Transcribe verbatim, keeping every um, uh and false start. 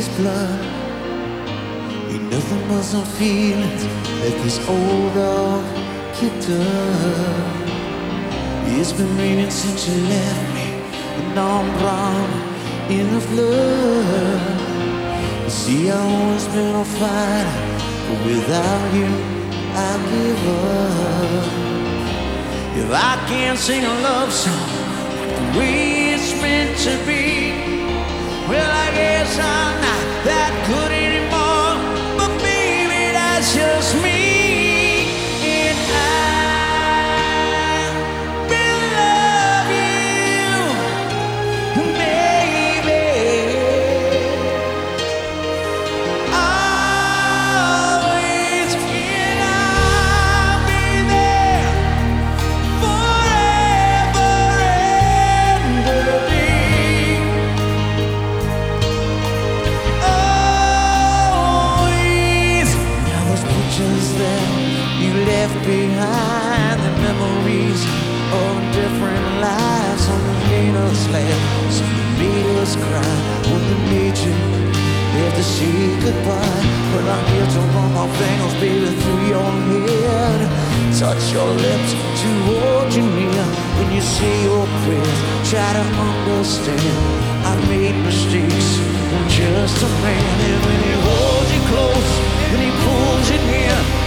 his blood. Ain't nothing but some feelings that this old dog kicked up. It's been raining since you left me, and now I'm drowned in the flood. You see, I've always been a fighter, but without you, I give up. If I can't sing a love song the way it's meant to be, well, I guess I'm not that good anymore. But baby, that's just me. And I will love you, baby, always. And I'll be there forever and a day. Always. Now those pictures that you left behind, the memories of different lives on the made us laugh, some that made us cry, when the nature have to say goodbye. But I'm here to run my fingers, baby, through your head, touch your lips to hold you near. When you say your prayers, try to understand I made mistakes, I'm just a man. And when he holds you close and he pulls you near,